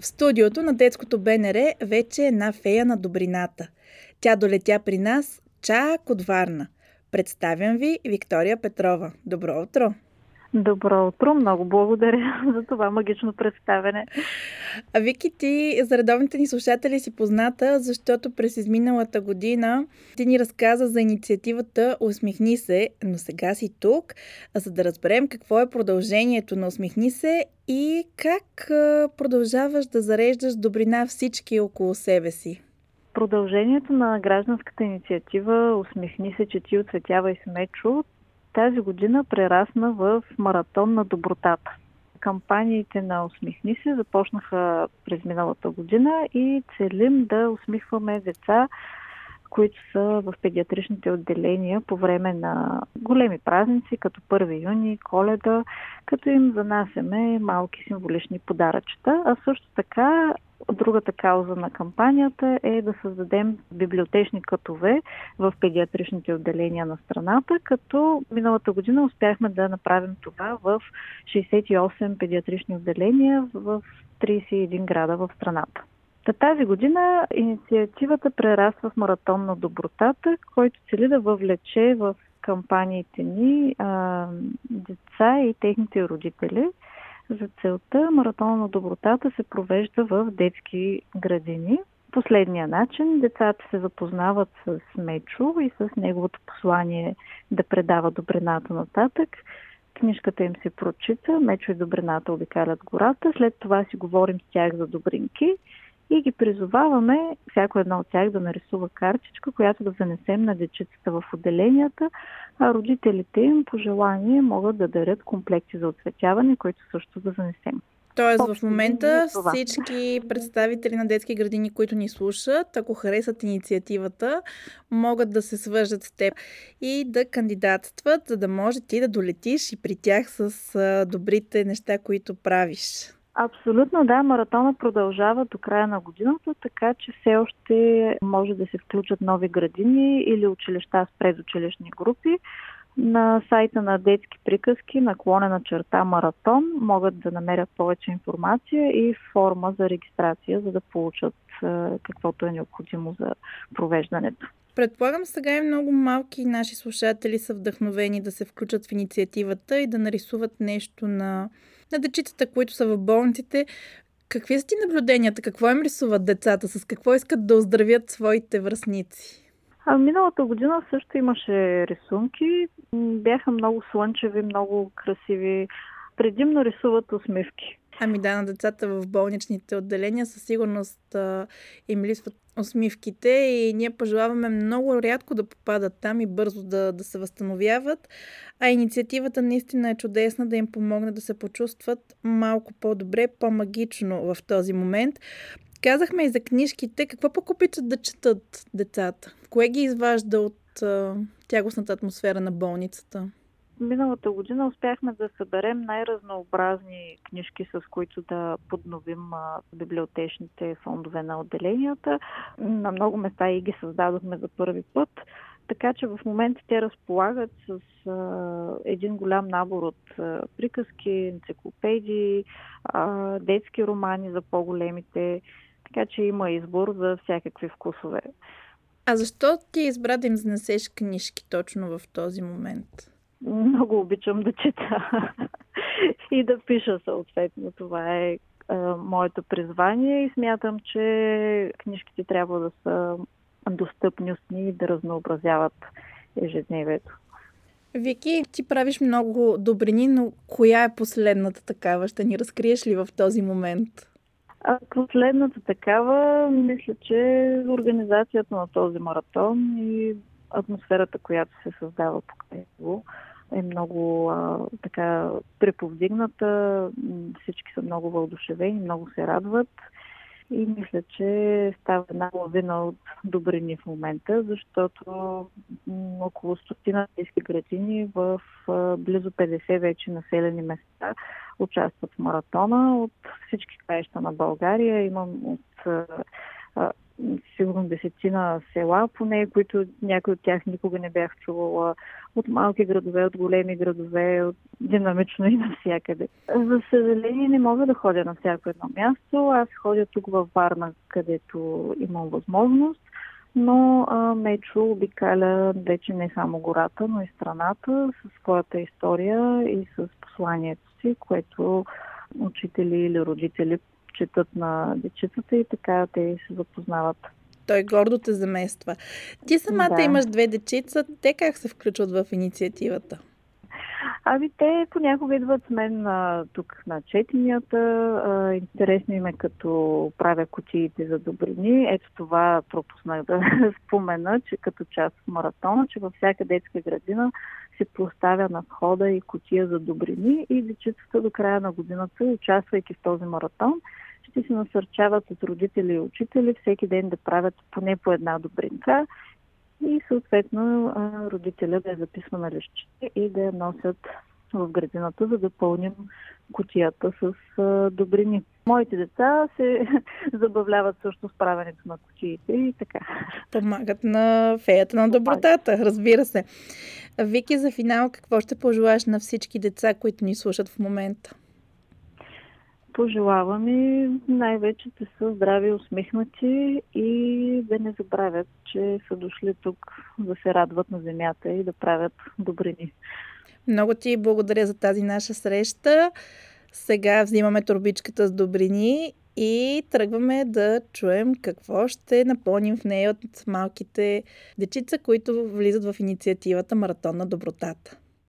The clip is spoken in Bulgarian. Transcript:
В студиото на детското БНР вече е една фея на добрината. Тя долетя при нас чак от Варна. Представям ви Виктория Петрова. Добро утро! Добро утро, много благодаря за това магично представяне. А Вики, ти за редовните ни слушатели си позната, защото през изминалата година ти ни разказа за инициативата "Усмихни се", но сега си тук, за да разберем какво е продължението на "Усмихни се" и как продължаваш да зареждаш добрина всички около себе си. Продължението на гражданската инициатива "Усмихни се, че ти оцветявай с Мечо" тази година прерасна в маратон на добротата. Кампаниите на "Усмихни се" започнаха през миналата година и целим да усмихваме деца, които са в педиатричните отделения по време на големи празници, като 1 юни, Коледа, като им занасяме малки символични подаръчета. А също така, другата кауза на кампанията е да създадем библиотечни кътове в педиатричните отделения на страната, като миналата година успяхме да направим това в 68 педиатрични отделения в 31 града в страната. Тази година инициативата прераства в маратон на добротата, който цели да въвлече в кампаниите ни деца и техните родители. За целта маратон на добротата се провежда в детски градини. Последния начин децата се запознават с Мечо и с неговото послание да предава добрината нататък. Книжката им се прочита, Мечо и добрината обикалят гората. След това си говорим с тях за добринки и ги призоваваме всяко едно от тях да нарисува картичка, която да занесем на дечицата в отделенията, а родителите им по желание могат да дарят комплекти за оцветяване, които също да занесем. Тоест в момента всички представители на детски градини, които ни слушат, ако харесат инициативата, могат да се свържат с теб и да кандидатстват, за да може ти да долетиш и при тях с добрите неща, които правиш. Абсолютно, да. Маратона продължава до края на годината, така че все още може да се включат нови градини или училища с предучилищни групи. На сайта на детски приказки /маратон могат да намерят повече информация и форма за регистрация, за да получат каквото е необходимо за провеждането. Предполагам, сега и много малки наши слушатели са вдъхновени да се включат в инициативата и да нарисуват нещо на дечицата, които са в болниците. Какви са ти наблюденията? Какво им рисуват децата? С какво искат да оздравят своите връстници? Миналата година също имаше рисунки. Бяха много слънчеви, много красиви. Предимно рисуват усмивки. На децата в болничните отделения със сигурност им липсват усмивките и ние пожелаваме много рядко да попадат там и бързо да се възстановяват. А инициативата наистина е чудесна да им помогне да се почувстват малко по-добре, по-магично в този момент. Казахме и за книжките. Какво пък обичат да четат децата? Кое ги изважда от тягостната атмосфера на болницата? Миналата година успяхме да съберем най-разнообразни книжки, с които да подновим библиотечните фондове на отделенията. На много места и ги създадохме за първи път, така че в момента те разполагат с един голям набор от приказки, енциклопедии, детски романи за по-големите, така че има избор за всякакви вкусове. А защо ти избра да им занесеш книжки точно в този момент? Много обичам да чета и да пиша съответно. Това е моето призвание и смятам, че книжките трябва да са достъпни и да разнообразяват ежедневието. Вики, ти правиш много добрини, но коя е последната такава? Ще ни разкриеш ли в този момент? Последната такава, мисля, че организацията на този маратон и атмосферата, която се създава покрай него, е много така преповдигната. Всички са много въодушевени, много се радват и мисля, че става една лавина от добрини в момента, защото около 100 детски градини в близо 50 вече населени места участват в маратона от всички краища на България. Имам от сигурно 10 села поне, които някои от тях никога не бях чувала, от малки градове, от големи градове, от динамично и навсякъде. За съжаление не мога да ходя на всяко едно място. Аз ходя тук във Варна, където имам възможност, но Мечо обикаля вече не само гората, но и страната със своята история и с посланието си, което учители или родители четат на дечицата и така те се запознават. Той гордо те замества. Ти самата имаш 2 дечица. Те как се включват в инициативата? Ами те понякога идват с мен тук на четенията. Интересно им е като правя кутиите за добрини. Ето това пропуснах да спомена, че като част от маратона, че във всяка детска градина се поставя на входа и кутия за добрини и дечицата до края на годината, участвайки в този маратон, ще се насърчават от родители и учители всеки ден да правят поне по една добринка и съответно родителя да я записва на листче и да я носят в градината, за да пълним кутията с добрини. Моите деца се забавляват също с правенето на кутиите и така. Помагат на феята на добротата, разбира се. Вики, за финал, какво ще пожелаш на всички деца, които ни слушат в момента? Пожелавам и най-вече да са здрави, усмихнати и да не забравят, че са дошли тук да се радват на земята и да правят добрини. Много ти благодаря за тази наша среща. Сега взимаме торбичката с добрини и тръгваме да чуем какво ще напълним в нея от малките дечица, които влизат в инициативата Маратон на добротата.